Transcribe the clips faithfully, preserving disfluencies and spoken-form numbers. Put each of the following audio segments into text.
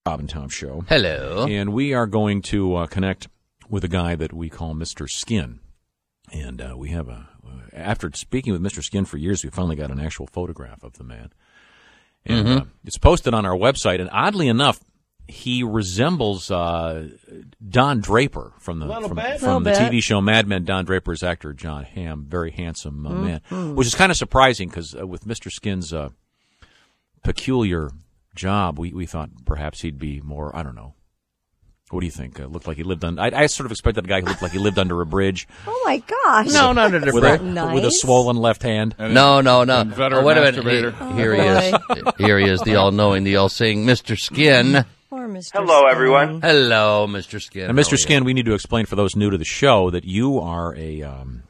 Bob and Tom Show. Hello. And we are going to uh, connect with a guy that we call Mister Skin. And uh, we have a, after speaking with Mister Skin for years, we finally got an actual photograph of the man. And Mm-hmm. uh, it's posted on our website. And oddly enough, he resembles uh, Don Draper from the from, from the bit. T V show Mad Men. Don Draper's actor John Hamm, very handsome uh, man, Mm-hmm. which is kind of surprising because uh, with Mister Skin's uh, peculiar job, we, we thought perhaps he'd be more, I don't know. What do you think? Uh, looked like he lived on. I, I sort of expected a guy who looked like he lived under a bridge Oh my gosh. No, not a with different. a, Nice. with a swollen left hand. No, no, no. veteran Oh, wait a minute. masturbator. He- Here he is. Here he is, the all-knowing, the all-seeing Mister Skin. Poor Mister Hello, Skin. everyone. Hello, Mister Skin. And Mister How are you? Skin, we need to explain for those new to the show that you are a um,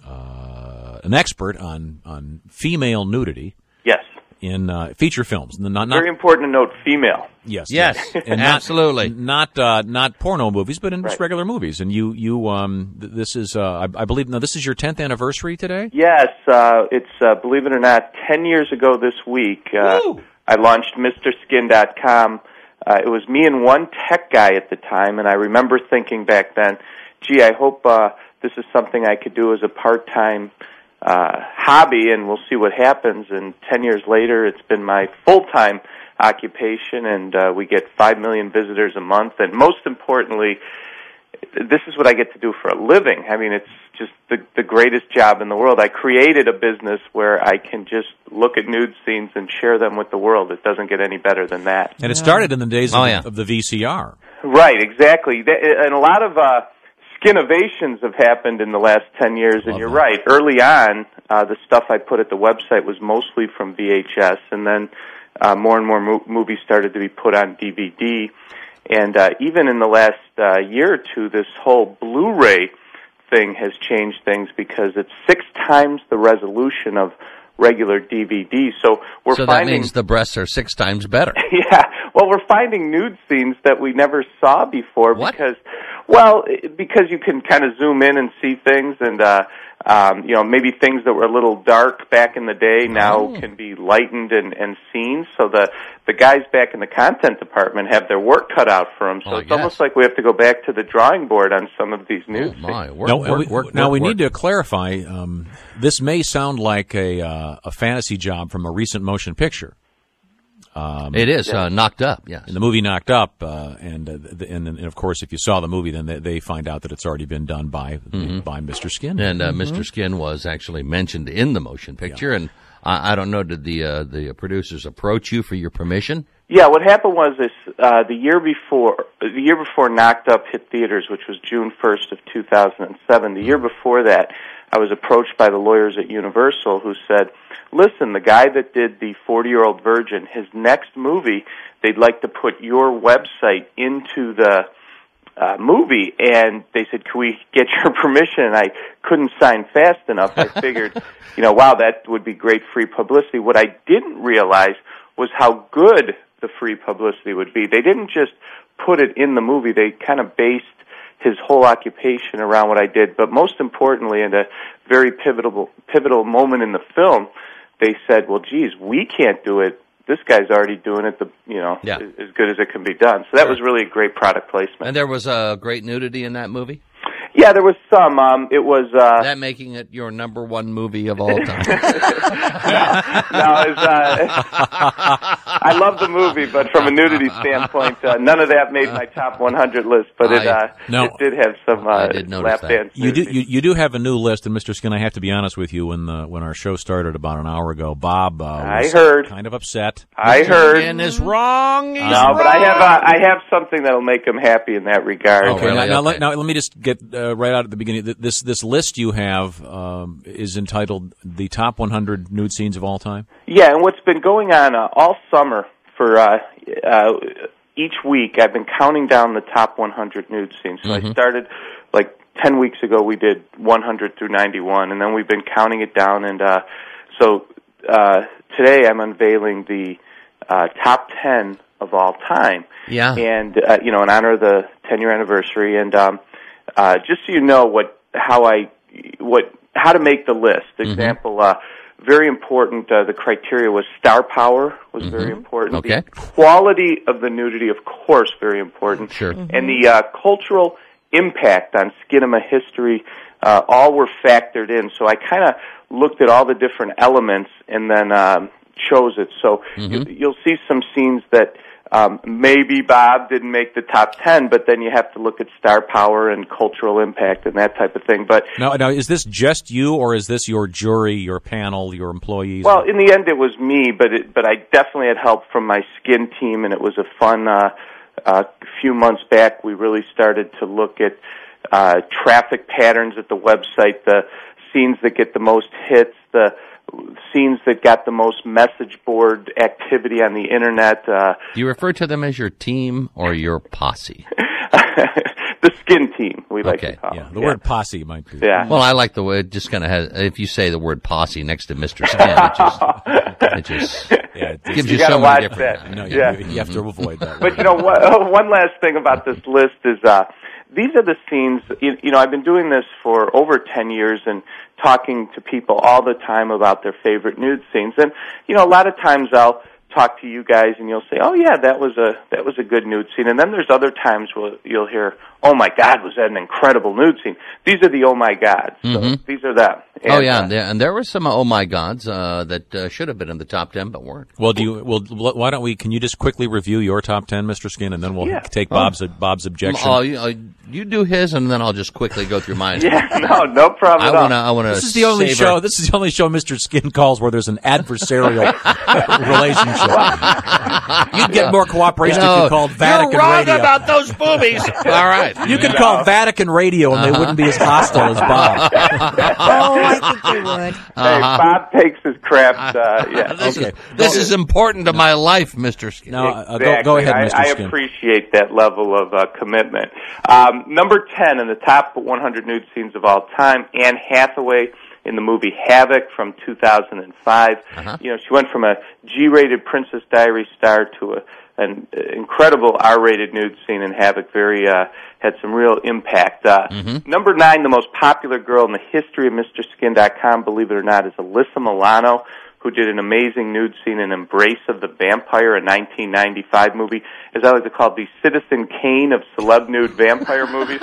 uh, an expert on on female nudity Yes. in uh, feature films. Not, not Very important to note female. yes, Yes, and not- absolutely. Not uh, not porno movies, but in just Right. regular movies. And you you um th- this is uh, I, I believe now this is your tenth anniversary today. Yes, uh, it's, uh, believe it or not, ten years ago this week. Uh, I launched Mister Skin dot com. Uh, it was me and one tech guy at the time, and I remember thinking back then, gee, I hope uh, this is something I could do as a part-time uh, hobby, and we'll see what happens. And ten years later, it's been my full-time occupation, and uh, we get five million visitors a month. And most importantly, this is what I get to do for a living. I mean, it's just the, the greatest job in the world. I created a business where I can just look at nude scenes and share them with the world. It doesn't get any better than that. And it started in the days Oh, of, yeah. of the V C R. Right, exactly. Th- And a lot of uh, skinovations have happened in the last ten years, and Love you're that. right. Early on, uh, the stuff I put at the website was mostly from V H S, and then uh, more and more mo- movies started to be put on D V D. And uh, even in the last uh, year or two, this whole Blu-ray thing has changed things because it's six times the resolution of regular D V D. So we're So that finding, means the breasts are six times better. yeah. Well, we're finding nude scenes that we never saw before What? because, well, i- because you can kind of zoom in and see things, and uh, um, you know, maybe things that were a little dark back in the day now Oh. can be lightened and, and seen. So the the guys back in the content department have their work cut out for them. So Oh, it's yes. almost like we have to go back to the drawing board on some of these nude Oh, scenes. my. Work, now, work, we, work, now work, we work. need to clarify. Um, this may sound like a uh, a fantasy job from a recent motion picture. It is uh, knocked up, yes. In the movie Knocked Up, uh, and, uh, the, and and of course, if you saw the movie, then they, they find out that it's already been done by by Mister Skin. And uh, Mister Skin was actually mentioned in the motion picture. And I, I don't know, did the uh, the producers approach you for your permission? Yeah, what happened was this: uh, the year before, the year before Knocked Up hit theaters, which was June first of two thousand seven. The year before that, I was approached by the lawyers at Universal who said, "Listen, the guy that did the forty-year-old virgin, his next movie, they'd like to put your website into the uh, movie." And they said, "Can we get your permission?" And I couldn't sign fast enough. I figured, you know, wow, that would be great free publicity. What I didn't realize was how good the free publicity would be. They didn't just put it in the movie. They kind of based his whole occupation around what I did. But most importantly, in a very pivotal pivotal moment in the film, they said, "Well, geez, we can't do it. This guy's already doing it. The you know Yeah. as, as good as it can be done." So that was really a great product placement. And there was uh, great nudity in that movie? Yeah, there was some. Um, it was. Uh, That making it your number one movie of all time. no, it's, uh, I love the movie, but from a nudity standpoint, uh, none of that made my top one hundred list. But it, I- uh, No. it did have some uh, I did notice lap that. dance. You do nudity. you, you do have a new list, and Mister Skin, I have to be honest with you. When the when our show started about an hour ago, Bob uh, I was heard. kind of upset. I heard. Skin is wrong. He's No, but I have uh, I have something that'll make him happy in that regard. Oh, Okay, really? now, now, Okay. let, now let me just get uh, right out at the beginning. Th- This this list you have um, is entitled "The Top one hundred Nude Scenes of All Time." Yeah, and what's been going on uh, all summer for uh, uh, each week, I've been counting down the top one hundred nude scenes. So Mm-hmm. I started like ten weeks ago. We did one hundred through ninety-one, and then we've been counting it down. And uh, so uh, today, I'm unveiling the uh, top ten of all time. Yeah. And uh, you know, in honor of the ten-year anniversary, and um, uh, just so you know what how I what how to make the list. Example. Uh, very important. Uh, the criteria was star power was Mm-hmm. very important. Okay. The quality of the nudity, of course, very important. Sure. Mm-hmm. And the uh, cultural impact on Skinema history, uh, all were factored in. So I kind of looked at all the different elements and then um, chose it. So Mm-hmm. you, you'll see some scenes that um, maybe Bob didn't make the top ten, but then you have to look at star power and cultural impact and that type of thing. But Now, now, is this just you, or is this your jury, your panel, your employees? well, in the end, it was me, but it, but I definitely had help from my skin team, and it was a fun. Uh, uh, few months back, we really started to look at uh, traffic patterns at the website, the scenes that get the most hits, the scenes that got the most message board activity on the internet. Uh, Do you refer to them as your team or your posse? the skin team, we like Okay, to call yeah, it. the word posse might be. Yeah. Well, I like the way it just kind of has. If you say the word posse next to Mister Skin, it just, it just Yeah, it- gives You you, gotta so watch many different. that. no, you, Yeah. you have to avoid that. But you know, one, one last thing about this list is uh, these are the scenes. You, you know, I've been doing this for over ten years and talking to people all the time about their favorite nude scenes. And you know, a lot of times I'll talk to you guys and you'll say, "Oh yeah, that was a that was a good nude scene." And then there's other times where you'll hear, "Oh my God, was that an incredible nude scene?" These are the oh my gods. So Mhm. these are them. And, Oh yeah, uh, and there, and there were some oh my gods uh, that uh, should have been in the top ten but weren't. Well, do you? Well, why don't we? Can you just quickly review your top ten, Mister Skin, and then we'll Yeah. take Bob's Bob's objection. Oh, you, uh, you do his, and then I'll just quickly go through mine. yeah, no, no problem I at all. want to. I want to. This is the only show. This is the only show Mister Skin calls where there's an adversarial relationship. You'd get more cooperation if you called Vatican You're wrong Radio. about those boobies. All right. you could call Vatican Radio, and they wouldn't be as hostile as Bob. Oh, I think they would. Hey, Bob takes his craft. Uh, yeah. This, Okay. is, this is important to my life, Mister Skin. Now, uh, Exactly. go, go ahead, Mister I, I Skin. appreciate that level of uh, commitment. Um, number ten in the top one hundred nude scenes of all time, Anne Hathaway in the movie Havoc from two thousand five. Uh-huh. You know, she went from a G-rated Princess Diaries star to a, an incredible R-rated nude scene in Havoc. Very uh, had some real impact. Uh, Mm-hmm. Number nine, the most popular girl in the history of Mister Skin dot com, believe it or not, is Alyssa Milano, who did an amazing nude scene in Embrace of the Vampire, a nineteen ninety-five movie, as I like to call it, the Citizen Kane of celeb nude vampire movies.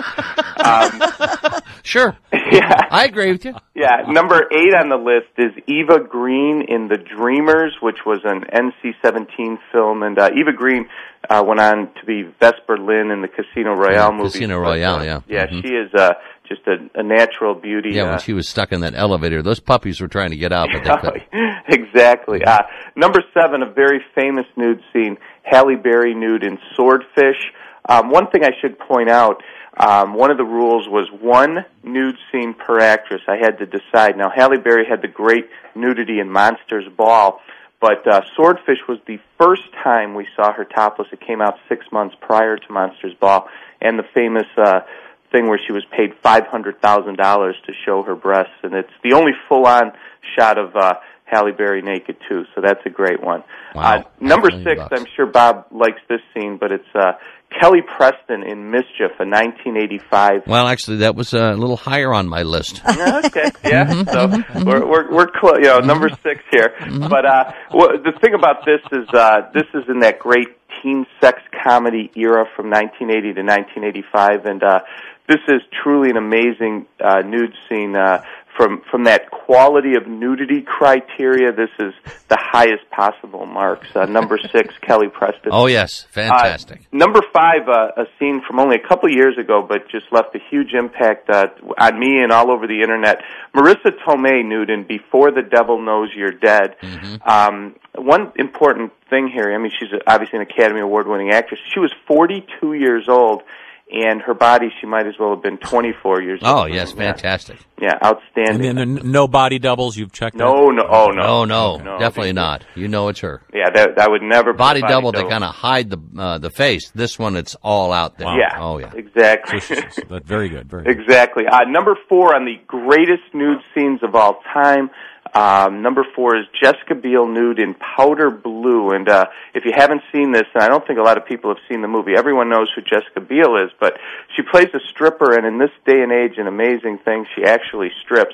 Um, Sure. yeah. I agree with you. Yeah, number eight on the list is Eva Green in The Dreamers, which was an N C seventeen film, and uh, Eva Green uh, went on to be Vesper Lynn in the Casino Royale Yeah, movie. Casino But, Royale, uh, yeah. Yeah, Mhm. she is uh, just a, a natural beauty. Yeah, uh, when she was stuck in that elevator, those puppies were trying to get out, but they couldn't. Exactly. Uh, number seven, a very famous nude scene, Halle Berry nude in Swordfish. Um, one thing I should point out, um, one of the rules was one nude scene per actress. I had to decide. Now, Halle Berry had the great nudity in Monsters Ball, but uh, Swordfish was the first time we saw her topless. It came out six months prior to Monsters Ball, and the famous uh, thing where she was paid five hundred thousand dollars to show her breasts, and it's the only full-on shot of uh, Halle Berry naked, too, so that's a great one. Wow. Uh, number Half a million six, bucks. I'm sure Bob likes this scene, but it's uh, Kelly Preston in Mischief, a nineteen eighty-five. Well, actually, that was a little higher on my list. Okay, yeah. Mm-hmm. So we're we're we're close. You know, number six here. But uh, well, the thing about this is uh, this is in that great teen sex comedy era from nineteen eighty to nineteen eighty-five, and uh, this is truly an amazing uh, nude scene. Uh, From from that quality of nudity criteria, this is the highest possible marks. Uh, number six, Kelly Preston. Oh, yes. Fantastic. Uh, number five, uh, a scene from only a couple years ago, but just left a huge impact uh, on me and all over the internet. Marissa Tomei nude in Before the Devil Knows You're Dead. Mm-hmm. Um, one important thing here, I mean, she's obviously an Academy Award-winning actress. She was forty-two years old, and her body, she might as well have been twenty-four years Oh, old. yes. Yeah. Fantastic. Yeah, And outstanding. then no body doubles. You've checked. no, no, oh, no. No, no. No, Definitely they- not. You know it's her. Yeah, that, that would never put Body double, they double. kind of hide the uh, the face. This one, it's all out there. Yeah. Oh, yeah. Exactly. that. That very good. Very good. Exactly. Uh, number four on the greatest nude scenes of all time. Um, number four is Jessica Biel nude in Powder Blue. And uh, if you haven't seen this, and I don't think a lot of people have seen the movie, everyone knows who Jessica Biel is, but she plays a stripper, and in this day and age, an amazing thing, she actually strips.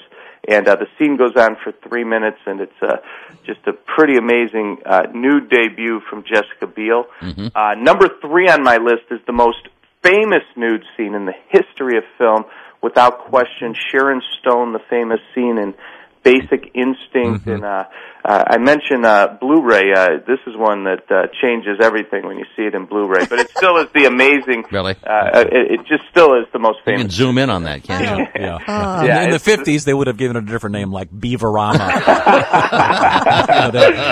And uh, the scene goes on for three minutes, and it's uh, just a pretty amazing uh, nude debut from Jessica Biel. Mm-hmm. Uh, number three on my list is the most famous nude scene in the history of film, without question. Sharon Stone, the famous scene in Basic Instinct, mm-hmm. and uh, uh, I mentioned uh, Blu-ray. Uh, this is one that uh, changes everything when you see it in Blu-ray, but it still is the amazing. Really, uh, it, it just still is the most famous. You can zoom in on that, can't you? Yeah. Uh, yeah. In the fifties, they would have given it a different name, like Beaverama. you know,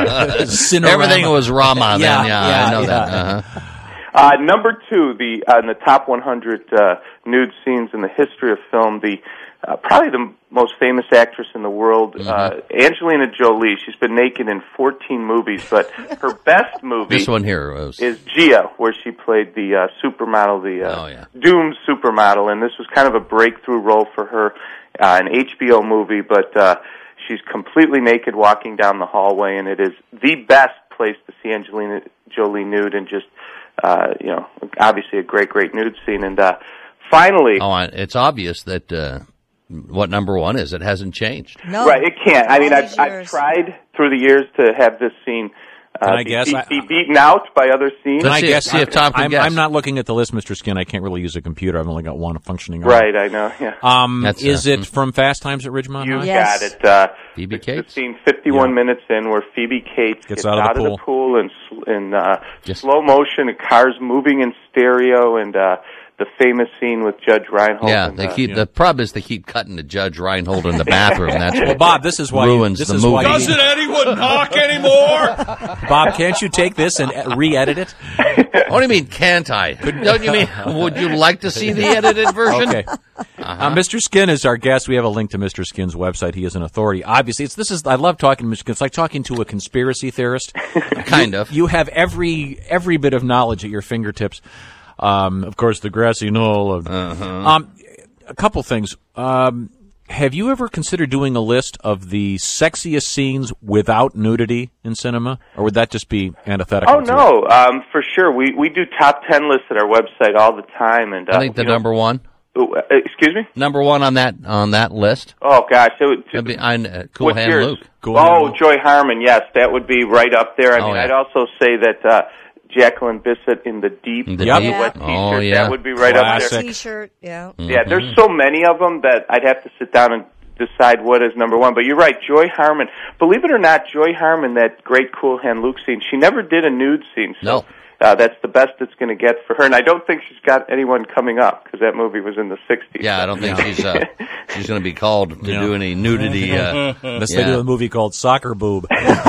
the, Everything was Rama then. Yeah, Yeah, yeah I know yeah. that. Uh-huh. Uh, number two, the uh, in the top one hundred uh, nude scenes in the history of film, the uh, probably the most famous actress in the world, mm-hmm. uh, Angelina Jolie. She's been naked in fourteen movies, but her best movie this one here was... is Gia, where she played the uh, supermodel, the uh, oh, yeah. doomed supermodel, and this was kind of a breakthrough role for her, uh, an H B O movie, but uh, she's completely naked walking down the hallway, and it is the best place to see Angelina Jolie nude, and just Uh, you know, obviously a great, great nude scene. And uh, finally... Oh, it's obvious that uh, what number one is. It hasn't changed. No. Right, it can't. I mean, I've, Years. I've tried through the years to have this scene uh, Can I be, guess? be, I- be beaten out by other scenes. Let's I see, guess see if Tom can I'm, guess. I'm not looking at the list, Mister Skin. I can't really use a computer. I've only got one functioning. Right, I know, yeah. Um, That's, is uh, it from Fast Times at Ridgemont You High? Yes. got it. Uh, Phoebe it's Cates? the scene fifty-one Yeah. minutes in where Phoebe Cates Gets gets, out of the the pool in, sl- in uh, Just- slow motion, and cars moving in stereo, and uh, the famous scene with Judge Reinhold. Yeah, and, they uh, keep. yeah. The problem is they keep cutting to Judge Reinhold in the bathroom. That's what Well, Bob, this is why you- ruins this the is movie. why you- Doesn't anyone talk anymore? Bob, can't you take this and uh, re-edit it? What do you mean, can't I? Don't you mean? Would you like to see the edited version? Okay. Uh, Mister Skin is our guest. We have a link to Mister Skin's website. He is an authority. Obviously, it's this is. I love talking to Mister Skin. It's like talking to a conspiracy theorist. Kind of. You have every every bit of knowledge at your fingertips. Um, of course, the grassy knoll. Of, Uh-huh. um, a couple things. Um, have you ever considered doing a list of the sexiest scenes without nudity in cinema, or would that just be antithetical? Oh to no, um, for sure. We we do top ten lists at our website all the time, and uh, I think the you know- number one, Ooh, uh, excuse me. number one on that on that list. Oh gosh, it would, Would be on uh, Cool what's Hand yours? Luke. Cool Hand Oh, Luke. Joy Harmon. Yes, that would be right up there. I Oh, mean, yeah. I'd also say that uh, Jacqueline Bissett in the Deep, In the Yep. Deep. wet Oh, T-shirt, yeah. that would be right Classic. up there. T-shirt, yeah. Yeah, there's so many of them that I'd have to sit down and decide what is number one. But you're right, Joy Harmon. Believe it or not, Joy Harmon, that great Cool Hand Luke scene, she never did a nude scene. So No. uh, that's the best it's going to get for her. And I don't think she's got anyone coming up because that movie was in the sixties. Yeah, I don't think she's uh, she's going to be called to Yeah. do any nudity. Uh, Unless Yeah. they do a movie called Soccer Boob.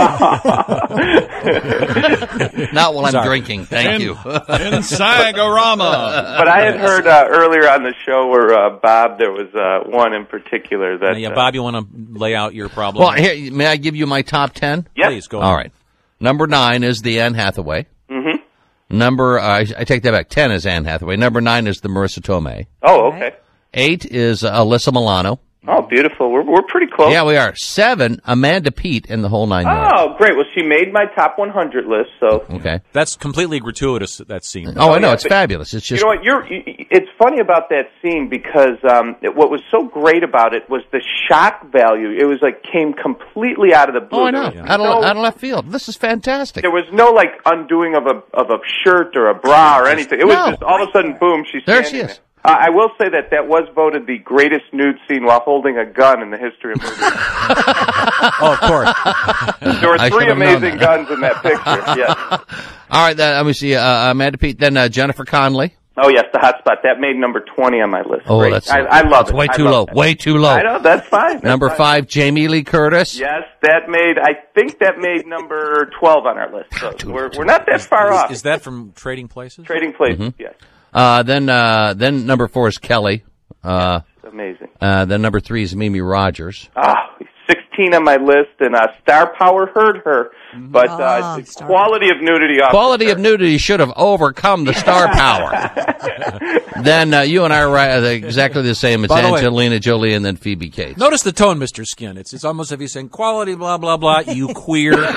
not while I'm Sorry. drinking. Thank in, you. in Sagorama. But I had heard uh, earlier on the show where uh, Bob, there was uh, one in particular that. yeah, uh, Bob, you want to lay out your problem? Well, here, may I give you my top ten? Yep. Please go. All right. Number nine is the Anne Hathaway. Mm-hmm. Number, uh, I, I take that back. Ten is Anne Hathaway. Number nine is the Marissa Tomei. Oh, okay. Eight is uh, Alyssa Milano. Oh, beautiful. We're we're pretty close. Yeah, we are. Seven, Amanda Peet in the whole nine yards. Oh, great. Well, she made my top one hundred list, so. Okay. That's completely gratuitous, that scene. Oh, I know. yeah, It's but- fabulous. It's just. You know what? You're. It's funny about that scene because um, it, what was so great about it was the shock value. It was like came completely out of the blue. Oh, I know. There was Out, of, no- out of left field. This is fantastic. There was no like undoing of a of a shirt or a bra or anything. It was No. just all of a sudden, boom, she's There standing she is. there. Uh, I will say that that was voted the greatest nude scene while holding a gun in the history of movies. Oh, of course. There were I three should have known amazing that. guns in that picture. Yes. All right. Then, let me see. Uh, Amanda Peet. Then uh, Jennifer Connelly. Oh yes, the hot spot that made number twenty on my list. Oh, Great. that's. I, I love that's it. way I too love low. that. Way too low. I know that's fine. That's Number fine. five, Jamie Lee Curtis. Yes, that made. I think that made number twelve on our list. So we're we're not that far off. Is, is that from Trading Places? Trading Places? Mm-hmm. Yes, Uh, then, uh, then number four is Kelly. Uh, amazing. uh, then number three is Mimi Rogers. Ah, sixty sixteen on my list, and uh, Star Power hurt her. But uh, Ah, the Star quality of nudity off Quality the of nudity should have overcome the star power. Then uh, you and I are right, exactly the same. It's By the way- Angelina Jolie and then Phoebe Cates. Notice the tone, Mister Skin. It's it's almost as if he's saying quality, blah blah blah. You queer Well,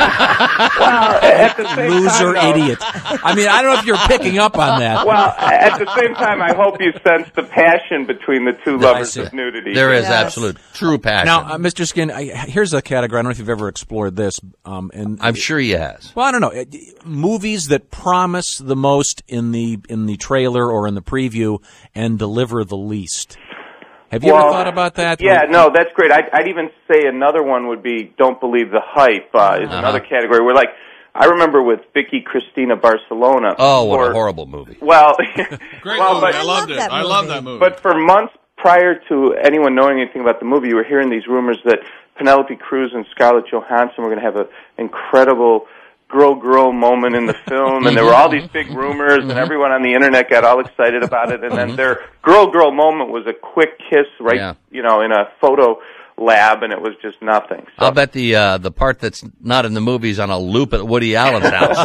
at the same loser time, though, idiot. I mean, I don't know if you're picking up on that. Well, at the same time, I hope you sense the passion between the two lovers see. of nudity. There is Yes. absolute true passion. Now, uh, Mister Skin, I, here's a category. I don't know if you've ever explored this. Um, and I'm sure he has. Well, I don't know. Uh, Movies that promise the most in the in the trailer or in the preview and deliver the least. Have you Well, ever thought about that? Yeah, no, that's great. I'd, I'd even say another one would be "Don't Believe the Hype" uh, is Uh-huh. another category where, like, I remember with Vicky Cristina Barcelona. Oh, what or- a horrible movie. Well, Great well, movie. but I loved it. that I love movie. that movie. But for months prior to anyone knowing anything about the movie, you were hearing these rumors that Penelope Cruz and Scarlett Johansson were going to have an incredible girl-girl moment in the film, and there were all these big rumors, and everyone on the internet got all excited about it, and then their girl-girl moment was a quick kiss right, Yeah. you know, in a photo lab, and it was just nothing. So, I'll bet the uh, the part that's not in the movie is on a loop at Woody Allen's house.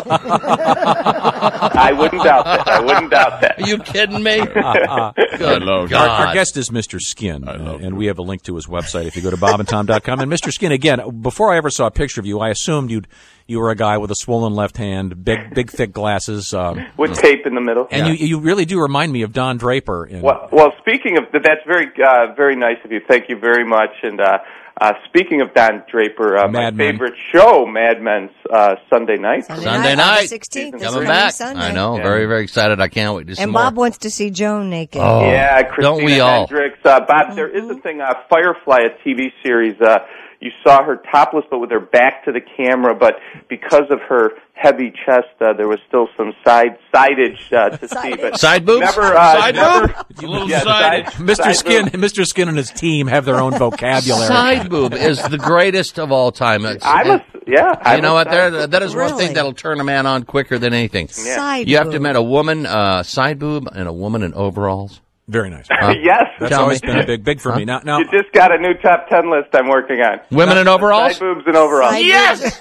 I wouldn't doubt that. I wouldn't doubt that. Are you kidding me? Good I love God. Our, our guest is Mister Skin, uh, and we have a link to his website if you go to bob and tom dot com. And Mister Skin, again, before I ever saw a picture of you, I assumed you'd you were a guy with a swollen left hand, big, big, thick glasses, um, With tape in the middle. and you you really do remind me of Don Draper. In, Well, well, speaking of that's very uh, very nice of you. Thank you very much. And uh, uh, speaking of Don Draper, uh, my Mad Men. favorite show, Mad Men's uh, Sunday night. Sunday night. sixteenth. Coming back. I know. Very, very excited. I can't wait to see And more. Bob wants to see Joan naked. Oh, Yeah, Christina don't we all? Hendricks. Uh, Bob, there is a thing, uh, Firefly, a T V series. Uh, you saw her topless, but with her back to the camera. But because of her heavy chest, uh, there was still some side sidage uh, to see. But Side boobs? never, uh, Side never, boob? A little yeah, sided. side- Mister side Skin, boob. Mister Skin and his team have their own vocabulary. Side boob is the greatest of all time. It's, I'm a, yeah. I'm you know a what? side There, boob. that is one Really? thing that'll turn a man on quicker than anything. Side You have to boob. admit, a woman uh, side boob and a woman in overalls. Very nice. Yes. That's Tell always me. been a big, big for me. Now, now, You just got a new top ten list I'm working on. Women in overalls. Side boobs and overalls. Side Yes.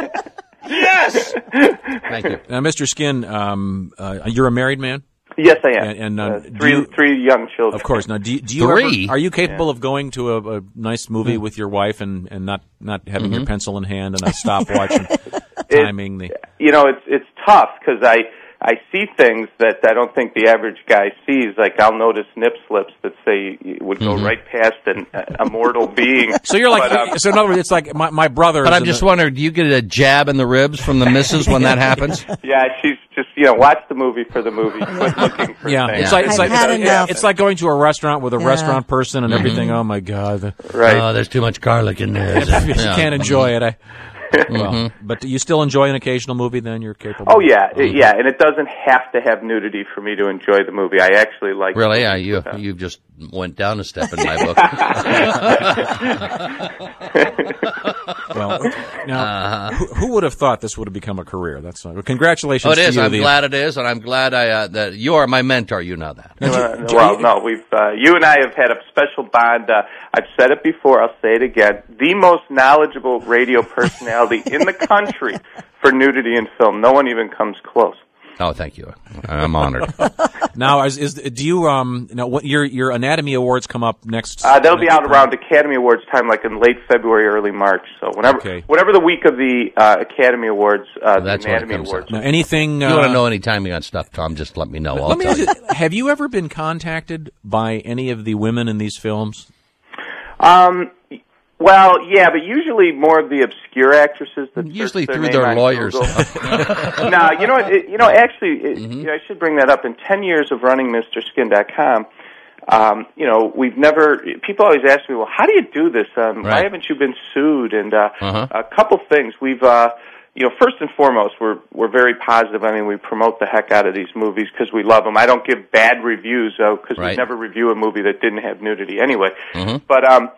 Yes. Thank you. now, Mister Skin, um, uh, you're a married man, Yes, I am. And- and, uh, uh, do three you- three young children. of course. Now, do you, do you Three? ever, are you capable of going to a, a nice movie with your wife and, and not not having your pencil in hand and a stopwatch and timing the? You know, it's it's tough because I I see things that I don't think the average guy sees. Like I'll notice nip slips that say would go right past an a mortal being. So you're like, But, um, so in other words, it's like my my brother. But is I'm in just the- wondering, do you get a jab in the ribs from the missus when that happens? yeah, she's just you know watch the movie for the movie. Quit looking for Yeah, things. it's like it's I've like had it's, enough. it's like going to a restaurant with a Yeah. restaurant person and everything. Oh my god, the- right. Oh, there's too much garlic in there. you can't enjoy it. I, well, but do you still enjoy an occasional movie? Then you're capable. Oh yeah, yeah, and it doesn't have to have nudity for me to enjoy the movie. I actually like. Really? Yeah, you you just went down a step in my book. Well, now, who, who would have thought this would have become a career? That's uh, congratulations. Oh, it to is. you, I'm the- glad it is, and I'm glad I uh, that you are my mentor. You know that. Uh, well, no, we've uh, you and I have had a special bond. Uh, I've said it before. I'll say it again. The most knowledgeable radio personality in the country for nudity in film. No one even comes close. Oh, thank you. I'm honored. Now, is, is do you um you know what your your Anatomy Awards come up next? Uh, they'll be next out month? around Academy Awards time, like in late February, early March. So whenever, Okay. whatever the week of the uh, Academy Awards, uh, the That's when it Anatomy comes Awards. out. Now, anything? If Uh, you want to know any timing on stuff, Tom, just let me know. I'll Let me tell ask you. you, have you ever been contacted by any of the women in these films? Um, well, yeah, but usually more of the obscure actresses. That search Usually their through name their on lawyers. Google. No, you know what? It, you know, actually, it, Mm-hmm. you know, I should bring that up. In ten years of running Mister Skin dot com, um, you know, we've never. People always ask me, "Well, how do you do this? Um, Why Right. haven't you been sued?" And uh, Uh-huh. a couple things. We've, uh, you know, first and foremost, we're we're very positive. I mean, we promote the heck out of these movies because we love them. I don't give bad reviews though, because Right. we never review a movie that didn't have nudity anyway. Mhm. But um,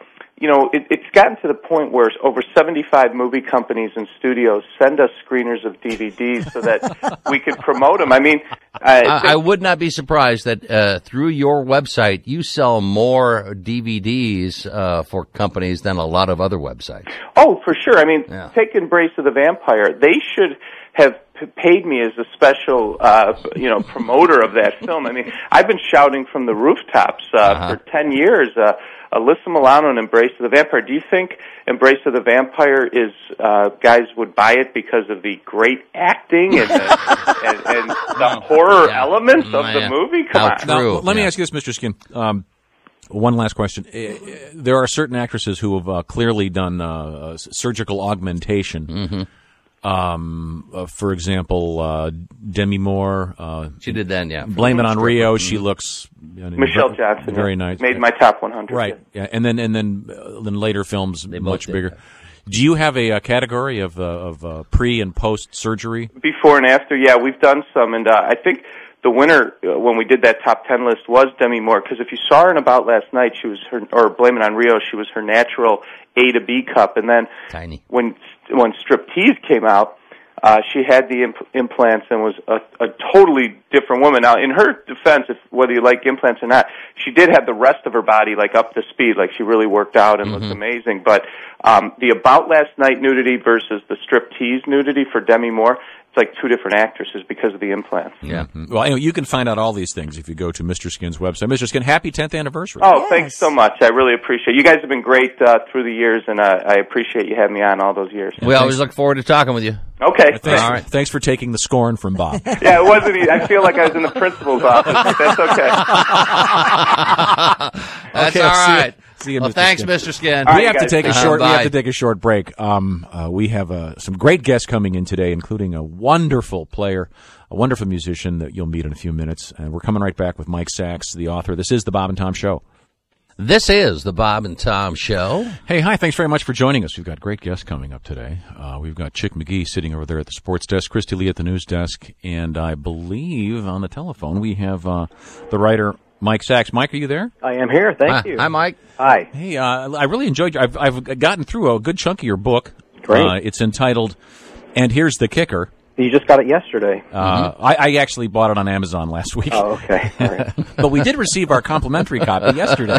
you know, it, it's gotten to the point where over seventy-five movie companies and studios send us screeners of D V Ds so that we could promote them. I mean, I, I would not be surprised that uh, through your website you sell more D V Ds uh, for companies than a lot of other websites. Oh, for sure. I mean, Yeah. take Embrace of the Vampire. They should have p- paid me as a special, uh, you know, promoter of that film. I mean, I've been shouting from the rooftops uh, Uh-huh. for ten years. Uh, Alyssa Milano and Embrace of the Vampire. Do you think Embrace of the Vampire is uh, guys would buy it because of the great acting and the, and, and the horror Yeah. elements of Man. the movie? Come How on. true. Now, let me yeah. ask you this, Mister Skin. Um, one last question. Uh, There are certain actresses who have uh, clearly done uh, uh, surgical augmentation. Mm-hmm. Um, uh, for example, uh, Demi Moore. Uh, She did that, yeah. Blame It on Rio. She looks you know, Michelle very, Johnson very yeah, nice. made my top one hundred. Right. Yeah. And then and then uh, then later films They much both did, bigger. Do you have a, uh category of uh, of uh, pre and post surgery? Before and after, yeah, we've done some, and uh, I think the winner uh, when we did that top ten list was Demi Moore, because if you saw her in About Last Night, she was her, or Blame It on Rio, she was her natural A to B cup, and then Tiny. when when Striptease came out, uh, she had the imp- implants and was a, a totally different woman. Now, in her defense, if whether you like implants or not, she did have the rest of her body like up to speed, like she really worked out and Mm-hmm. looked amazing. But um, the About Last Night nudity versus the Striptease nudity for Demi Moore, it's like two different actresses because of the implants. Yeah. Well, anyway, you can find out all these things if you go to Mister Skin's website. Mister Skin, happy tenth anniversary. Oh, Yes. thanks so much. I really appreciate it. You guys have been great uh, through the years, and uh, I appreciate you having me on all those years. We always look forward to talking with you. Okay. Thanks, All right. thanks for taking the scorn from Bob. Yeah, it wasn't. e- I feel like I was in the principal's office, but that's okay. That's Okay, all see you- right. see you, well, Mister thanks, Skin. Mister Skin. All we right, have to guys. take a Uh-huh, short. We have bye. to take a short break. Um, uh, we have uh, some great guests coming in today, including a wonderful player, a wonderful musician that you'll meet in a few minutes. And we're coming right back with Mike Sachs, the author. This is the Bob and Tom Show. This is the Bob and Tom Show. Hey, hi! Thanks very much for joining us. We've got great guests coming up today. Uh, we've got Chick McGee sitting over there at the sports desk, Christy Lee at the news desk, and I believe on the telephone we have uh, the writer Mike Sachs. Mike, are you there? I am here. Thank Hi, you. hi, Mike. Hi. Hey, uh, I really enjoyed. I've I've gotten through a good chunk of your book. Great. Uh, it's entitled "And Here's the Kicker." You just got it yesterday. Uh, I, I actually bought it on Amazon last week, Oh, okay. All right. but we did receive our complimentary copy yesterday.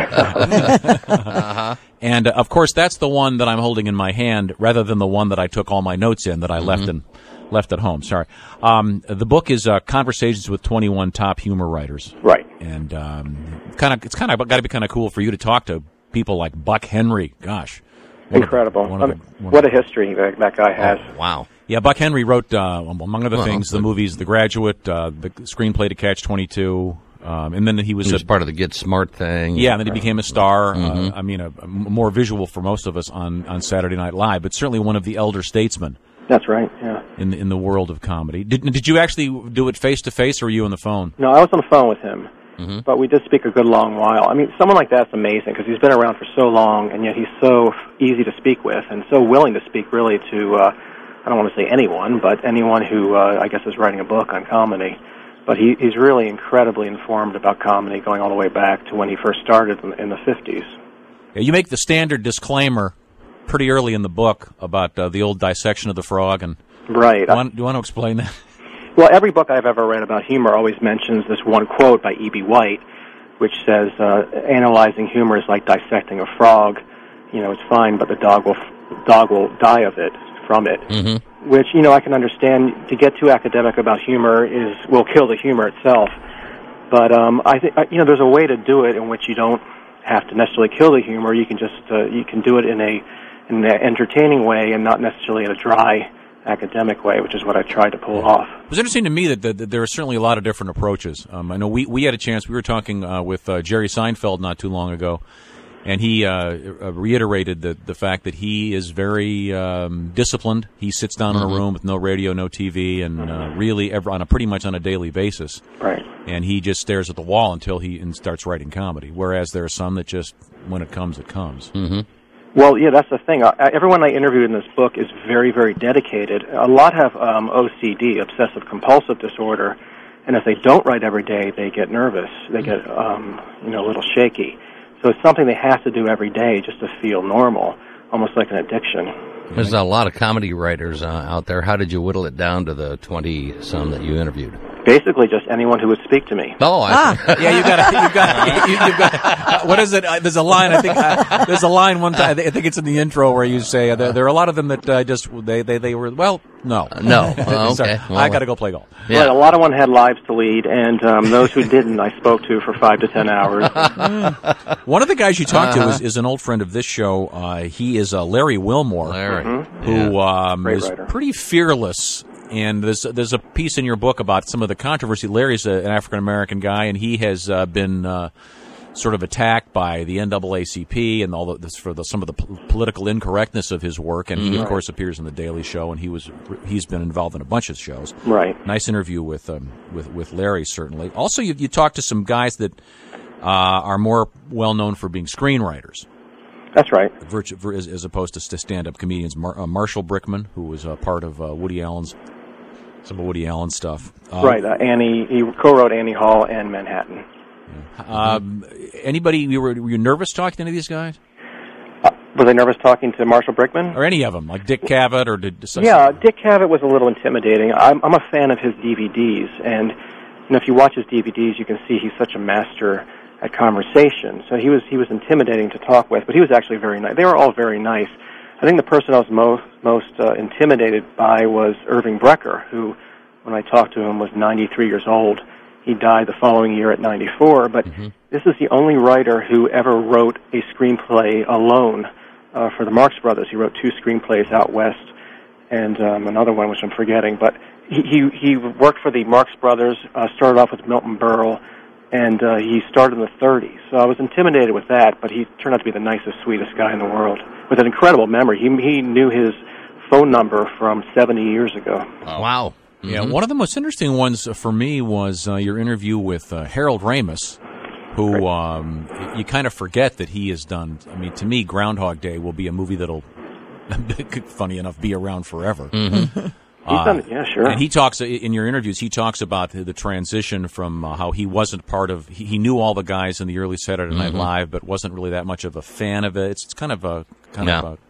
Uh-huh. And uh, of course, that's the one that I'm holding in my hand, rather than the one that I took all my notes in that I left in left at home. Sorry. Um, the book is uh, Conversations with twenty-one Top Humor Writers, Right. and um, kind of it's kind of got to be kind of cool for you to talk to people like Buck Henry. Gosh, one of the- Incredible. one of Um, the- one what of a history that, that guy has. Wow. Yeah, Buck Henry wrote, uh, among other Well, things, the good. movies The Graduate, uh, the screenplay to Catch twenty-two, um, and then he was, He was a, part of the Get Smart thing. yeah, and then he became a star. Mm-hmm. Uh, I mean, a, a more visual for most of us on, on Saturday Night Live, but certainly one of the elder statesmen That's right. Yeah. in the, in the world of comedy. Did did you actually do it face to face, or were you on the phone? No, I was on the phone with him, Mm-hmm. but we did speak a good long while. I mean, someone like that's amazing because he's been around for so long, and yet he's so f- easy to speak with and so willing to speak really to, uh, I don't want to say anyone, but anyone who uh, I guess is writing a book on comedy. But he, he's really incredibly informed about comedy going all the way back to when he first started in, in the fifties. Yeah, you make the standard disclaimer pretty early in the book about uh, the old dissection of the frog, and Right. do you, want, do you want to explain that? Well, every book I've ever read about humor always mentions this one quote by E B. White, which says, uh, analyzing humor is like dissecting a frog. You know, it's fine, but the dog will dog will die of it, from it. Mm-hmm. Which, you know, I can understand. To get too academic about humor is will kill the humor itself. But um, I think, you know, there's a way to do it in which you don't have to necessarily kill the humor. You can just, uh, you can do it in a, in an entertaining way and not necessarily in a dry academic way, which is what I tried to pull off. It was interesting to me that, that, that there are certainly a lot of different approaches. Um, I know we, we had a chance, we were talking uh, with uh, Jerry Seinfeld not too long ago, and he uh, reiterated the, the fact that he is very um, disciplined. He sits down Mm-hmm. in a room with no radio, no T V, and uh, really ever, on a pretty much on a daily basis. Right. And he just stares at the wall until he and starts writing comedy, whereas there are some that just, when it comes, it comes. Mm-hmm. Well, yeah, that's the thing. I, everyone I interviewed in this book is very, very dedicated. A lot have um, O C D, obsessive-compulsive disorder, and if they don't write every day, they get nervous. They get, um, you know, a little shaky. So it's something they have to do every day just to feel normal, almost like an addiction. There's a lot of comedy writers uh, out there. How did you whittle it down to the twenty-some that you interviewed? Basically, just anyone who would speak to me. Oh, I Ah. Yeah, you got you got you, you've got uh, what is it? Uh, there's a line I think uh, there's a line one time I think it's in the intro where you say uh, there, there are a lot of them that uh, just they, they they were well no no. Oh, Sorry, okay. Well, I got to go play golf. Yeah. Right, a lot of them had lives to lead, and um, those who didn't, I spoke to for five to ten hours. One of the guys you talked to is, is an old friend of this show. Uh, he is uh, Larry Wilmore, Larry. Mm-hmm. who um, Great is writer. pretty fearless. And there's there's a piece in your book about some of the controversy. Larry's a, an African American guy, and he has uh, been uh, sort of attacked by the N double A C P and all the, this for the, some of the p- political incorrectness of his work. And he, of course, appears in the Daily Show, and he was he's been involved in a bunch of shows. Right. Nice interview with um, with with Larry, certainly. Also, you you talked to some guys that uh, are more well known for being screenwriters. That's right. Virtu- vir- as, as opposed to st- stand-up comedians. Mar- uh, Marshall Brickman, who was uh, part of uh, Woody Allen's, some of Woody Allen's stuff. Uh, Right. Uh, Annie, he co-wrote Annie Hall and Manhattan. Um, anybody, you were, were you nervous talking to any of these guys? Uh, was I nervous talking to Marshall Brickman? Or any of them, like Dick Cavett or did... Yeah, Dick Cavett was a little intimidating. I'm, I'm a fan of his D V Ds, and you know, if you watch his D V Ds, you can see he's such a master at conversation. So he was he was intimidating to talk with, but he was actually very nice. They were all very nice. I think the person I was most most uh, intimidated by was Irving Brecker, who, when I talked to him, was ninety-three years old. He died the following year at ninety-four, but mm-hmm. this is the only writer who ever wrote a screenplay alone uh, for the Marx Brothers. He wrote two screenplays out west and um, another one which I'm forgetting, but he he, he worked for the Marx Brothers, uh, started off with Milton Berle, and uh, he started in the thirties. So I was intimidated with that, but he turned out to be the nicest, sweetest guy in the world with an incredible memory. He he knew his phone number from seventy years ago. Oh, wow. Yeah, Mm-hmm. one of the most interesting ones for me was uh, your interview with uh, Harold Ramis, who um, you kind of forget that he has done. I mean, to me, Groundhog Day will be a movie that'll, funny enough, be around forever. Mm-hmm. He's done it, yeah, sure. And he talks in your interviews. He talks about the, the transition from uh, how he wasn't part of. He, he knew all the guys in the early Saturday Night Mm-hmm. Live, but wasn't really that much of a fan of it. It's, it's kind of a kind Yeah. of a.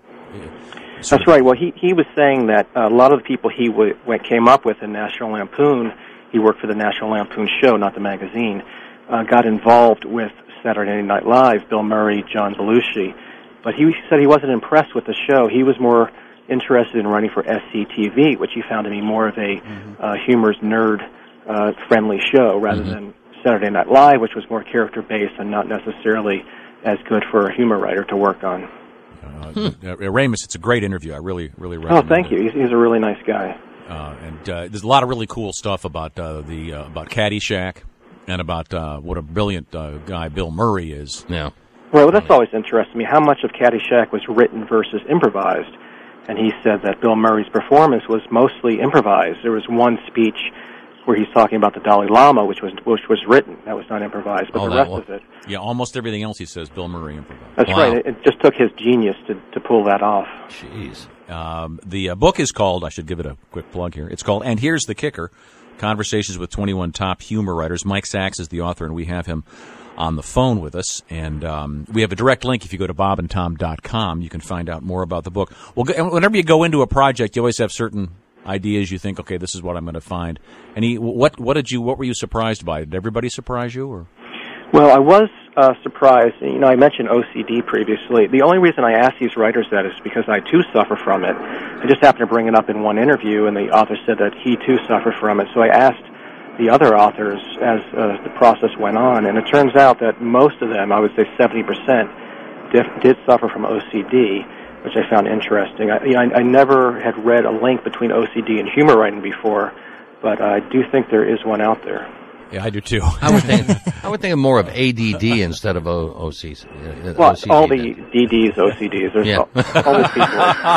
That's right. Well, he he was saying that a lot of the people he w- went, came up with in National Lampoon, he worked for the National Lampoon show, not the magazine, uh, got involved with Saturday Night Live, Bill Murray, John Belushi. But he said he wasn't impressed with the show. He was more interested in writing for S C T V, which he found to be more of a mm-hmm. uh, humorous, nerd-friendly uh, show, rather mm-hmm. than Saturday Night Live, which was more character-based and not necessarily as good for a humor writer to work on. Uh, hmm. uh, Ramis, it's a great interview. I really, really recommend Oh, thank it. you. He's, he's a really nice guy. Uh, and uh, there's a lot of really cool stuff about uh, the uh, about Caddyshack and about uh, what a brilliant uh, guy Bill Murray is. Yeah. Well, that's always interested me. How much of Caddyshack was written versus improvised? And he said that Bill Murray's performance was mostly improvised. There was one speech where he's talking about the Dalai Lama, which was which was written. That was not improvised, but Oh, the that rest was- of it. Yeah, almost everything else he says, Bill Murray improvised. That's Wow. right. It, it just took his genius to, to pull that off. Jeez. Um, the uh, book is called, I should give it a quick plug here, it's called And Here's the Kicker, Conversations with twenty-one Top Humor Writers. Mike Sachs is the author, and we have him on the phone with us. And um, we have a direct link. If you go to bob and tom dot com, you can find out more about the book. Well, go- whenever you go into a project, you always have certain ideas. You think, okay, this is what I'm going to find. And he, what, what did you, what were you surprised by? Did everybody surprise you? Or Well, I was uh, surprised. You know, I mentioned O C D previously. The only reason I asked these writers that is because I, too, suffer from it. I just happened to bring it up in one interview, and the author said that he, too, suffered from it. So I asked the other authors as uh, the process went on, and it turns out that most of them, I would say seventy percent, did, did suffer from O C D, which I found interesting. I, you know, I, I never had read a link between O C D and humor writing before, but I do think there is one out there. yeah, I do too. I would think I would think of more of A D D instead of o- OC. Uh, Well, O C D all the then. D Ds, O C Ds, there's Yeah. all, all these people.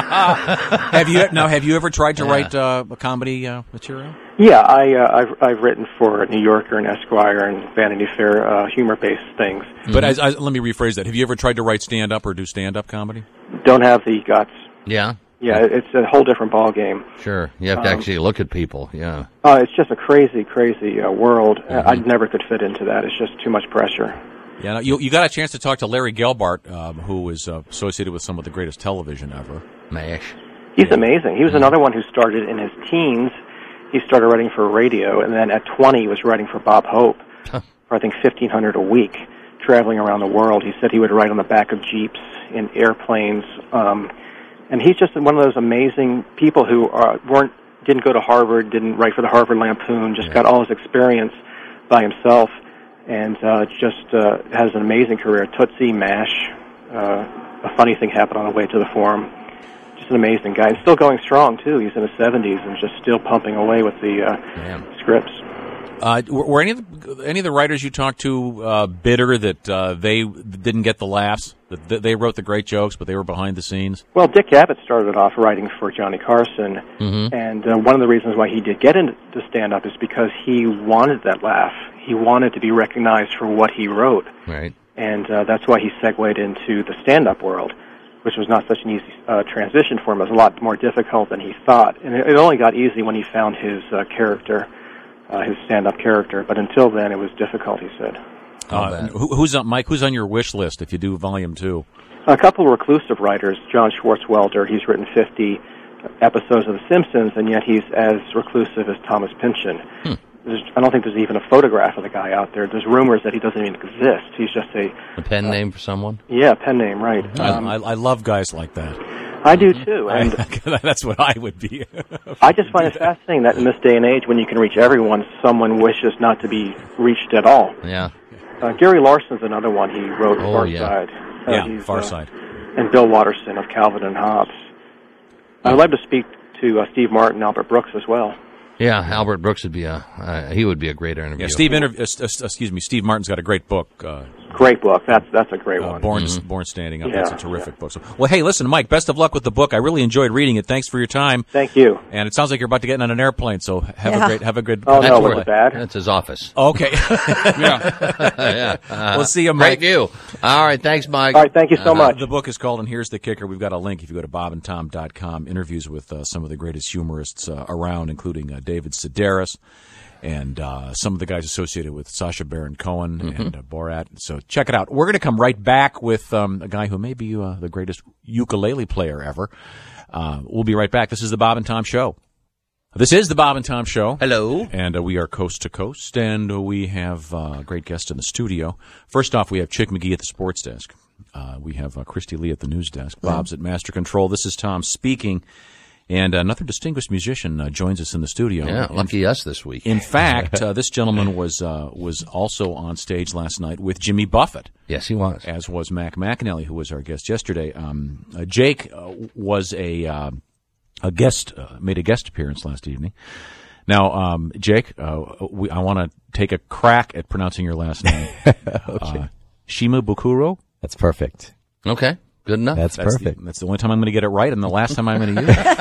have you now? Have you ever tried to Yeah. write uh, a comedy uh, material? Yeah, I, uh, I've, I've written for New Yorker and Esquire and Vanity Fair uh, humor-based things. But as, as, let me rephrase that. Have you ever tried to write stand-up or do stand-up comedy? Don't have the guts. Yeah. Yeah, it's a whole different ball game. Sure. You have to Um, actually look at people. Yeah. Uh, it's just a crazy, crazy uh, world. Mm-hmm. I never could fit into that. It's just too much pressure. Yeah, no, you you got a chance to talk to Larry Gelbart, um, who was uh, associated with some of the greatest television ever. MASH. He's amazing. He was another one who started in his teens. He started writing for radio, and then at twenty, he was writing for Bob Hope Huh. for, I think, fifteen hundred dollars a week, traveling around the world. He said he would write on the back of Jeeps, in airplanes, um, and he's just one of those amazing people who uh, weren't didn't go to Harvard, didn't write for the Harvard Lampoon, just Yeah. got all his experience by himself, and uh, just uh, has an amazing career. Tootsie, MASH, uh, a funny thing happened on the way to the Forum. Just an amazing guy, and still going strong too. He's in his seventies and just still pumping away with the uh, scripts. Uh, were, were any of the, any of the writers you talked to uh, bitter that uh, they didn't get the laughs? That that they wrote the great jokes, but they were behind the scenes. Well, Dick Abbott started off writing for Johnny Carson, Mm-hmm. and uh, one of the reasons why he did get into stand-up is because he wanted that laugh. He wanted to be recognized for what he wrote, Right. and uh, that's why he segued into the stand-up world, which was not such an easy uh, transition for him. It was a lot more difficult than he thought, and it, it only got easy when he found his uh, character, uh, his stand-up character. But until then, it was difficult, he said. Uh, who, who's on, Mike? Who's on your wish list if you do volume two? A couple of reclusive writers, John Schwartzwelder, he's written fifty episodes of The Simpsons, and yet he's as reclusive as Thomas Pynchon. Hmm. There's, I don't think there's even a photograph of the guy out there. There's rumors that he doesn't even exist. He's just a... A pen uh, name for someone? Yeah, pen name, right. Um, I, I, I love guys like that. I do, too. And that's what I would be. I just find it fascinating that in this day and age, when you can reach everyone, someone wishes not to be reached at all. Yeah. Uh, Gary Larson's another one. He wrote Oh, Far yeah. Side. Uh, Yeah, he's, Far uh, Side. And Bill Watterson of Calvin and Hobbes. I'd love to speak to uh, Steve Martin, Albert Brooks as well. Yeah, Albert Brooks would be a uh, he would be a great interview. Yeah, Steve. Interv- uh, uh, excuse me. Steve Martin's got a great book. Uh, Great book. That's that's a great uh, one. Born Mm-hmm. Born Standing Up. Yeah, That's a terrific book. So, well, hey, listen, Mike. Best of luck with the book. I really enjoyed reading it. Thanks for your time. Thank you. And it sounds like you're about to get on an airplane. So have Yeah. a great have a good. Oh, That's no, where- was it bad? That's his office. Okay. yeah. yeah. Uh, We'll see you, Great Mike. view. All right. Thanks, Mike. All right, thank you so much. The book is called, and here's the kicker. We've got a link if you go to bob and tom dot com. Interviews with uh, some of the greatest humorists uh, around, including uh, David Sedaris and uh, some of the guys associated with Sacha Baron Cohen Mm-hmm. and uh, Borat. So check it out. We're going to come right back with um, a guy who may be uh, the greatest ukulele player ever. Uh, we'll be right back. This is the Bob and Tom Show. This is the Bob and Tom Show. Hello. And uh, we are coast to coast, and uh, we have uh, a great guest in the studio. First off, we have Chick McGee at the sports desk. Uh, we have uh, Christy Lee at the news desk. Bob's at Master Control. This is Tom speaking. And another distinguished musician uh, joins us in the studio. Yeah, in, lucky us this week. in fact, uh, this gentleman was uh, was also on stage last night with Jimmy Buffett, Yes, he was. as was Mac McAnally, who was our guest yesterday. Um, uh, Jake uh, was a uh, a guest, uh, made a guest appearance last evening. Now, um, Jake, uh, we, I want to take a crack at pronouncing your last name. Okay. uh, Shimabukuro? That's perfect. Okay, good enough. That's, That's perfect. The, that's the only time I'm going to get it right, and the last time I'm going to use it.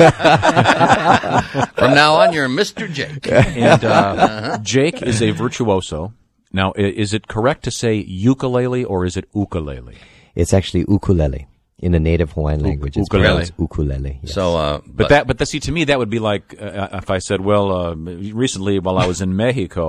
From now on, you're Mister Jake. And uh, Jake is a virtuoso. Now, i- is it correct to say ukulele or is it ukulele? It's actually ukulele. In the native Hawaiian language, it's ukulele. pronounced ukulele. Yes. So, uh, But, but, that, but that, see, to me, that would be like uh, if I said, "Well, uh, recently while I was in Mexico."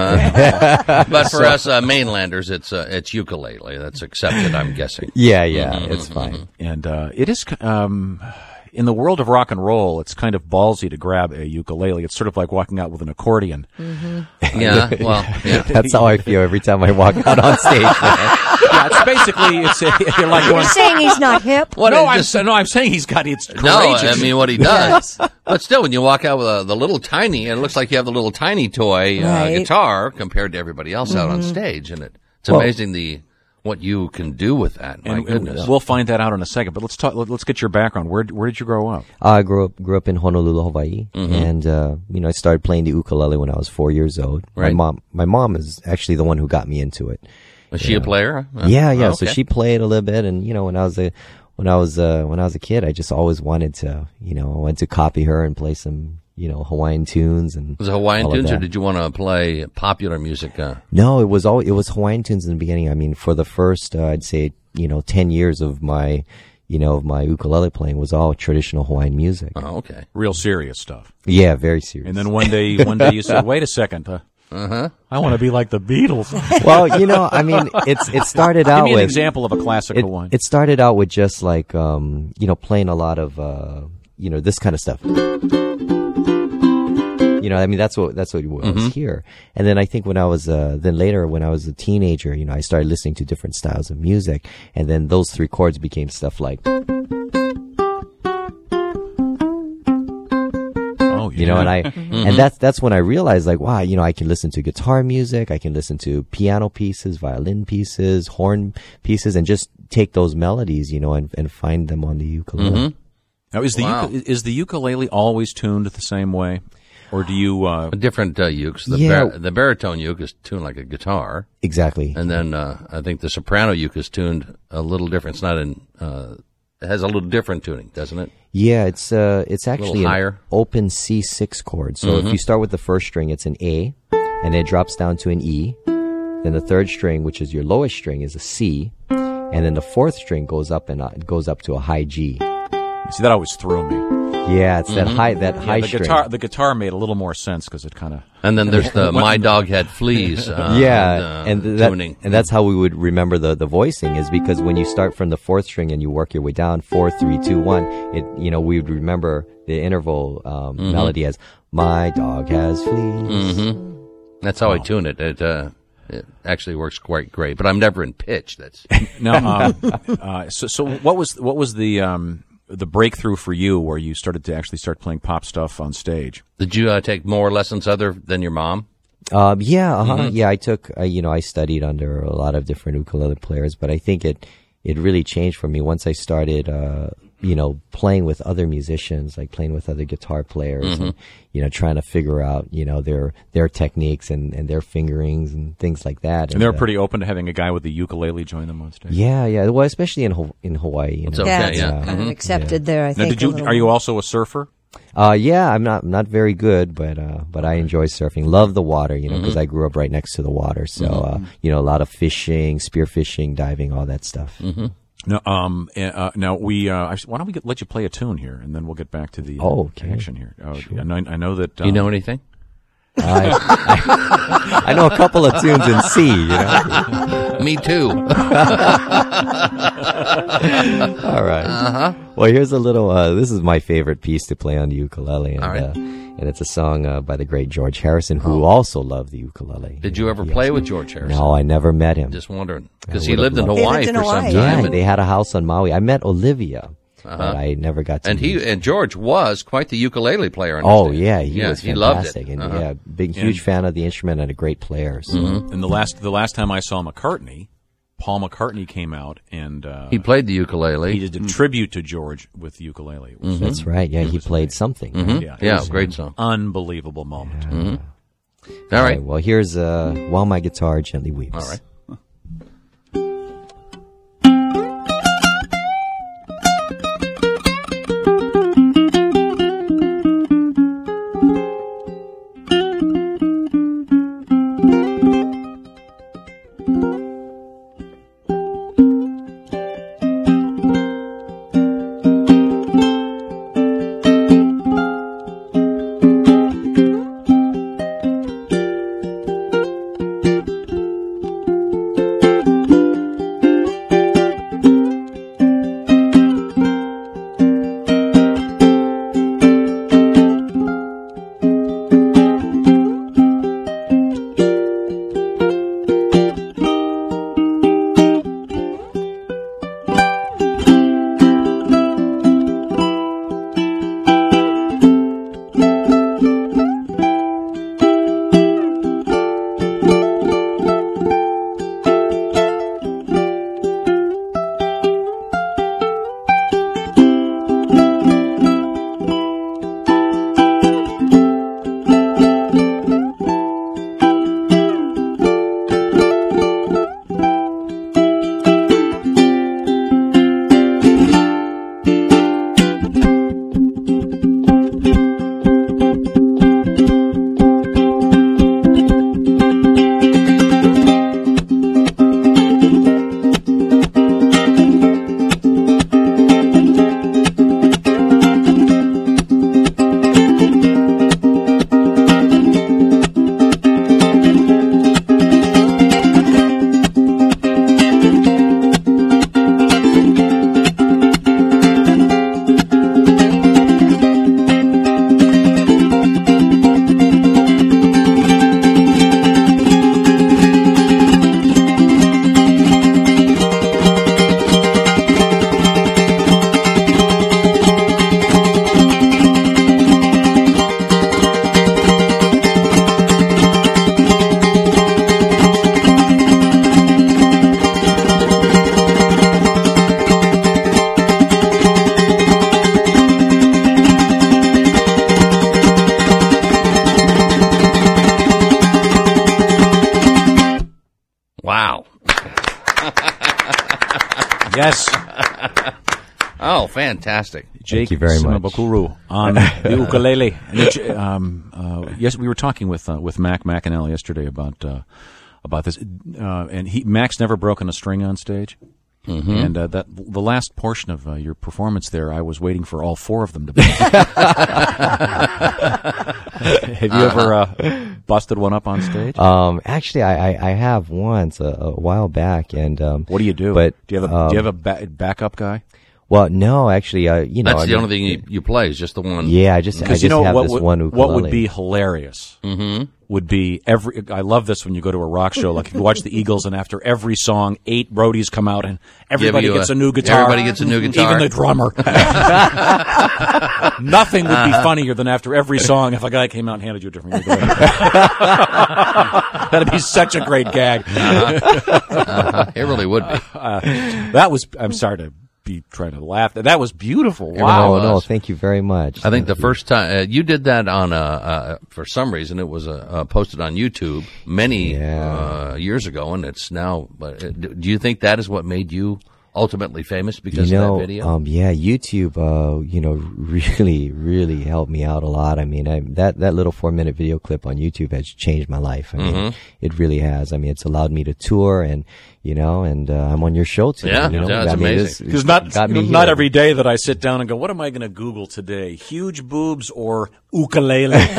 but for us uh, mainlanders, it's uh, it's ukulele. That's accepted, I'm guessing. yeah, yeah, it's fine. And uh, it is um, in the world of rock and roll. It's kind of ballsy to grab a ukulele. It's sort of like walking out with an accordion. Yeah, well, yeah. That's how I feel every time I walk out on stage. man. Yeah, it's basically it's a, you're like You're going. saying he's not hip? What, no, it I'm just- sa- no, I'm saying he's got it's courageous. No, I mean what he does. But still, when you walk out with a, the little tiny, it looks like you have the little tiny toy uh, Right. guitar compared to everybody else out on stage, and it it's Well- amazing the what you can do with that. My and, goodness. and we'll find that out in a second. But let's talk. Let, let's get your background. Where where did you grow up? I grew up grew up in Honolulu, Hawaii, and uh, you know I started playing the ukulele when I was four years old. Right. My mom, my mom is actually the one who got me into it. Was she a player? Uh, yeah, yeah. oh, So okay. she played a little bit, and you know, when I was a when I was uh, when I was a kid, I just always wanted to, you know, I wanted to copy her and play some, you know, Hawaiian tunes and. Was it Hawaiian all of tunes, or that. did you want to play popular music? Uh, No, it was all it was Hawaiian tunes in the beginning. I mean, for the first, uh, I'd say, you know, ten years of my, you know, of my ukulele playing was all traditional Hawaiian music. oh, okay. Real serious stuff. Yeah, very serious. And then one day, one day you said, "Wait a second, uh, Uh-huh. I want to be like the Beatles. Well, you know, I mean, it's it started Give out me an with example of a classical it, one. it started out with just like um, you know, playing a lot of uh, you know, this kind of stuff. You know, I mean, that's what that's what was Mm-hmm. here. And then I think when I was uh, then later when I was a teenager, you know, I started listening to different styles of music, and then those three chords became stuff like. Oh, yeah. You know, and I and that's that's when I realized, like, wow, you know, I can listen to guitar music, I can listen to piano pieces, violin pieces, horn pieces, and just take those melodies, you know, and, and find them on the ukulele. Now, is the Wow. uku- is the ukulele always tuned the same way, or do you? Uh, Different uh, ukes. The, Yeah. bar- the baritone uke is tuned like a guitar, Exactly. and then uh, I think the soprano uke is tuned a little different. It's not in. Uh, it has a little different tuning, doesn't it? Yeah, it's uh, it's actually an higher. open C six chord. So if you start with the first string, it's an A, and it drops down to an E. Then the third string, which is your lowest string, is a C, and then the fourth string goes up and uh, goes up to a high G. see, that always threw me. Yeah, it's that high that high Yeah, the string. guitar the guitar made a little more sense because it kind of. And then there's the My Dog Had Fleas. Uh, yeah, uh, and th- that, tuning. and that's how we would remember the, the voicing is because when you start from the fourth string and you work your way down four, three, two, one, it you know we would remember the interval um, Mm-hmm. melody as "My dog has fleas." That's how I tune it. It, uh, it actually works quite great, but I'm never in pitch. That's Now, um, uh, so so what was what was the um, the breakthrough for you where you started to actually start playing pop stuff on stage? Did you uh, take more lessons other than your mom? Um, yeah, uh-huh. yeah. I took, uh, you know, I studied under a lot of different ukulele players, but I think it it really changed for me once I started, uh, you know, playing with other musicians, like playing with other guitar players, and, you know, trying to figure out, you know, their their techniques and, and their fingerings and things like that. And they were uh, pretty open to having a guy with the ukulele join them on stage. Yeah, yeah. Well, especially in Ho- in Hawaii. You It's know. okay, Yeah, it's yeah. kind of accepted there, I Now, think. did a you? little Are you more. also a surfer? Uh, yeah, I'm not not very good, but uh, but I enjoy surfing. Love the water, you know, because I grew up right next to the water. So uh, you know, a lot of fishing, spearfishing, diving, all that stuff. No. Um. Uh, now we. Uh, actually, why don't we get, let you play a tune here, and then we'll get back to the uh, Oh, okay. action here. Oh, I, know, I know that. Do you um, know anything? I, I, I know a couple of tunes in C, you know. Me too. All right. Uh-huh. Well, here's a little, uh, this is my favorite piece to play on the ukulele. And, All right. uh, and it's a song uh, by the great George Harrison, who also loved the ukulele. Did you ever play with George Harrison? No, I never met him. Just wondering, because I he would've lived in loved- He Hawaii lived in for some Hawaii, time, Yeah, and, they had a house on Maui. I met Olivia, but I never got to and meet he and George was quite the ukulele player. I Oh understand. yeah, he yeah, was he loved it. fantastic, and Uh-huh. yeah, big, huge fan of the instrument and a great player. So. And the last the last time I saw McCartney, Paul McCartney came out and uh, He played the ukulele. he did a tribute to George with the ukulele. It was That's right. Yeah, he played something. right? yeah, it yeah, was great an song. Unbelievable moment. All right. Well, here's uh, "While My Guitar Gently Weeps." All right. While Wow. Yes. Oh, fantastic. Jake you very much. Simabukuru on the ukulele. And it, um, uh, yes, we were talking with uh, with Mac McAnally yesterday about uh, about this, uh, and he Mac's never broken a string on stage. Mm-hmm. And uh, that the last portion of uh, your performance there, I was waiting for all four of them to be. Have you ever uh, busted one up on stage? Um, actually, I, I, I have once a, a while back, and um, What do you do? But do you have a um, do you have a ba- backup guy? Well, no, actually, uh, you know, That's I the mean, only thing you, you play is just the one. Yeah, I just I Because just you know have what this would, one ukulele. what would be hilarious Mm-hmm. would be every. I love this when you go to a rock show. Like if you watch the Eagles, and after every song, eight roadies come out, and everybody you gets a- a, new guitar. everybody gets a new guitar. even the drummer. Nothing would be funnier than after every song if a guy came out and handed you a different ukulele. That'd be such a great gag. Uh-huh. It really would be. Uh, that was. I'm sorry to be trying to laugh. That was beautiful. Wow. Oh, no, thank you very much. I think the first time uh, you did that on a, uh, for some reason it was uh, uh, posted on YouTube many Yeah. uh, years ago, and it's now. But uh, do you think that is what made you ultimately famous because you know, of that video? Um, yeah, YouTube, uh, you know, really, really helped me out a lot. I mean, I, that, that little four minute video clip on YouTube has changed my life. I mean, Mm-hmm. it really has. I mean, it's allowed me to tour and, you know, and, uh, I'm on your show too. Yeah, you know? yeah, it's I mean, amazing. this- Because not got me not here. every day that I sit down and go, what am I going to Google today? Huge boobs or ukulele? What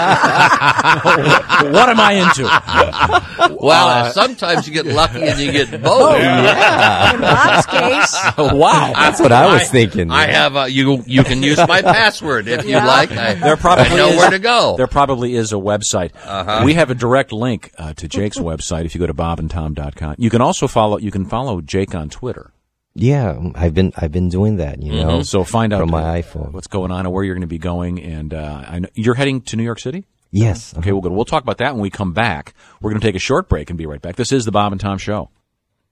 am I into? well, uh, sometimes you get lucky and you get both. In Bob's case, Wow. That's what I was thinking. I have uh, you. You can use my password if Yeah. you like. I, There probably I know is, where to go. There probably is a website. Uh-huh. We have a direct link uh, to Jake's website if you go to bob and tom dot com. You can also follow. You can follow Jake on Twitter. Yeah, I've been, I've been doing that, you know. So find out from my uh, iPhone. what's going on and where you're going to be going. And uh, I know you're heading to New York City. Yes. Okay, well, good. We'll talk about that when we come back. We're going to take a short break and be right back. This is the Bob and Tom Show.